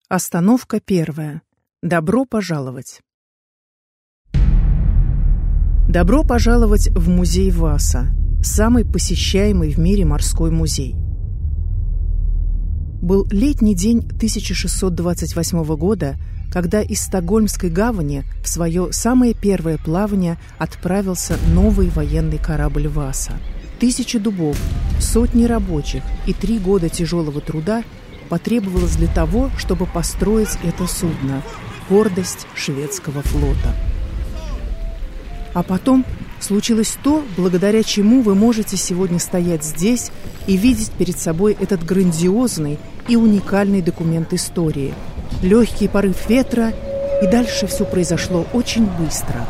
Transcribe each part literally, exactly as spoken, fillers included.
Остановка первая. Добро пожаловать. Добро пожаловать в музей Васа, самый посещаемый в мире морской музей. Был летний день тысяча шестьсот двадцать восьмого года, когда из Стокгольмской гавани в свое самое первое плавание отправился новый военный корабль Васа. Тысячи дубов, сотни рабочих и три года тяжелого труда потребовалось для того, чтобы построить это судно – гордость шведского флота. А потом случилось то, благодаря чему вы можете сегодня стоять здесь и видеть перед собой этот грандиозный и уникальный документ истории. Легкий порыв ветра, и дальше все произошло очень быстро.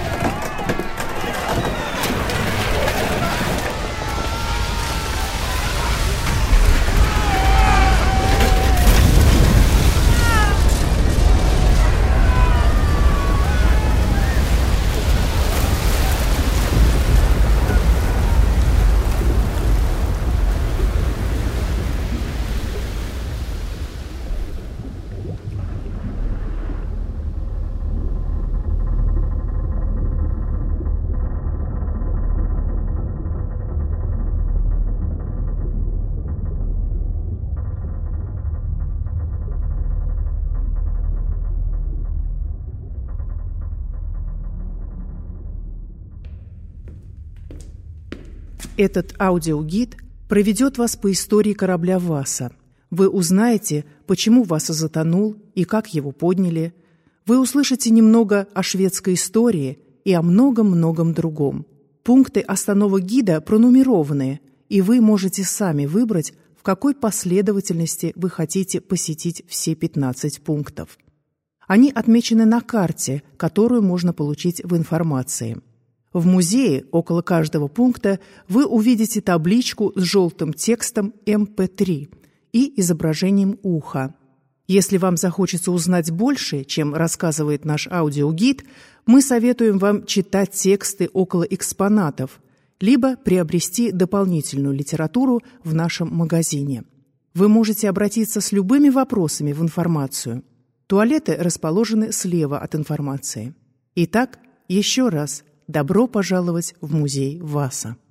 Этот аудиогид проведет вас по истории корабля Васа. Вы узнаете, почему Васа затонул и как его подняли. Вы услышите немного о шведской истории и о многом-многом другом. Пункты остановок гида пронумерованы, и вы можете сами выбрать, в какой последовательности вы хотите посетить все пятнадцать пунктов. Они отмечены на карте, которую можно получить в информации. В музее около каждого пункта вы увидите табличку с желтым текстом эм пэ три и изображением уха. Если вам захочется узнать больше, чем рассказывает наш аудиогид, мы советуем вам читать тексты около экспонатов, либо приобрести дополнительную литературу в нашем магазине. Вы можете обратиться с любыми вопросами в информацию. Туалеты расположены слева от информации. Итак, еще раз – добро пожаловать в музей Васа.